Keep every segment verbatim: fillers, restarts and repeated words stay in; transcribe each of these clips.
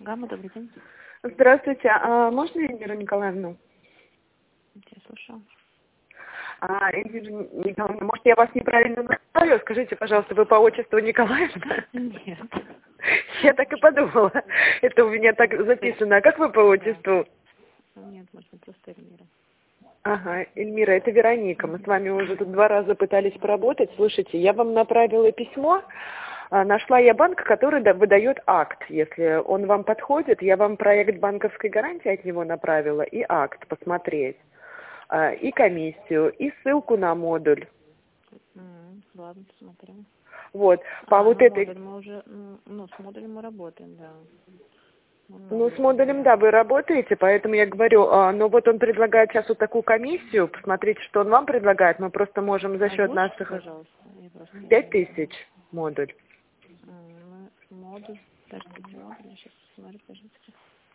Гамма, добрый день. Здравствуйте. А можно Эльмиру Николаевну? Я слушаю. А, Эльмира Николаевна, может, я вас неправильно называю? Скажите, пожалуйста, вы по отчеству Николаевна? Нет. Я так и подумала. Это у меня так записано. А как вы по отчеству? Нет, можно просто Эльмира. Ага, Эльмира, это Вероника. Мы с вами уже тут два раза пытались поработать. Слушайте, я вам направила письмо. А, Нашла я банк, который да- выдает акт. Если он вам подходит, я вам проект банковской гарантии от него направила и акт посмотреть. А, И комиссию, и ссылку на модуль. М, Ладно, посмотрим. Вот, по А, вот ну этой... модуль мы уже, ну, ну, с модулем мы работаем, да. Мы Ну, модуль с модулем, да, предлагаем. вы работаете, поэтому я говорю, а, но вот он предлагает сейчас вот такую комиссию, посмотрите, что он вам предлагает, мы просто можем за счет Озвучьте, наших... пожалуйста. Я просто не Пять знаю. тысяч модуль. М, мы Модуль, подождите, модуль, я сейчас посмотрю, подождите.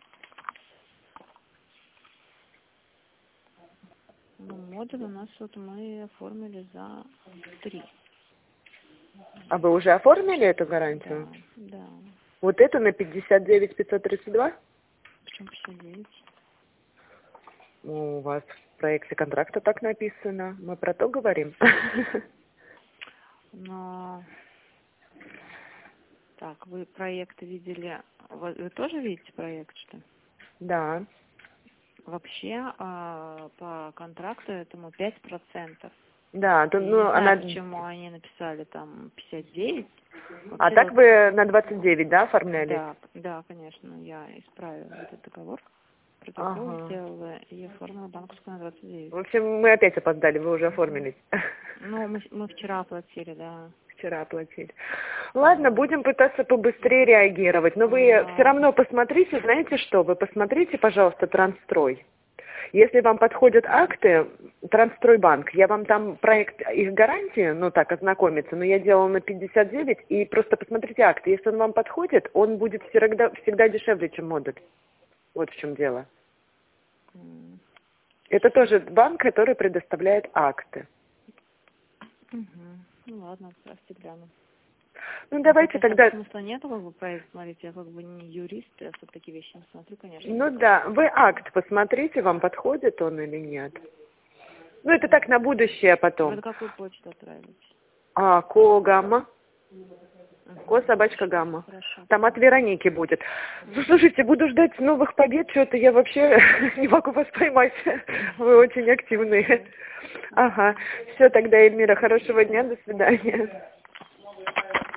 Ну, модуль у нас вот мы оформили за три. А вы уже оформили эту гарантию? Да, да. Вот эту на пятьдесят девять пятьсот тридцать два? Почему пятьдесят девять? Ну, у вас в проекте контракта так написано. Мы про то говорим. Но так, вы проект видели, вы, вы тоже видите проект, что ли? Да. Вообще а, по контракту этому пять процентов. Да, то, Я ну, не знаю, она... почему они написали там пятьдесят девять. А Вообще так вот, вы на двадцать девять, да, оформляли? да, да, конечно, я исправила этот договор, протокол Ага. сделала и оформила банковскую на двадцать девять. В общем, мы опять опоздали, вы уже оформились. Ну, мы, мы вчера оплатили, да. Вчера оплатили. Ладно, будем пытаться побыстрее реагировать. Но вы все Ладно. равно посмотрите, знаете что, вы посмотрите, пожалуйста, Трансстрой. Если вам подходят акты, Трансстройбанк, я вам там проект их гарантии, ну так, ознакомиться, но я делала на пятьдесят девять, и просто посмотрите акты. Если он вам подходит, он будет всегда, всегда дешевле, чем модуль. Вот в чем дело. М. Это тоже банк, который предоставляет акты. Мгм. Ну ладно, отправьте гляну. Ну, Ну, давайте хотя сейчас тогда... смысла нету, как бы, проект смотреть. Я как бы не юрист, я особо такие вещи не смотрю, конечно. Ну да, вы акт посмотрите, вам подходит он или нет. Ну, это так на будущее Вы потом. на какую почту отправите? А, ко гамма, Угу. ко собачка Хорошо, гамма. хорошо. Там от Вероники будет. Ну, слушайте, буду ждать новых побед, что-то я вообще не могу вас поймать. Вы очень активные. Ага. Все, тогда, Эльмира, хорошего дня, до свидания.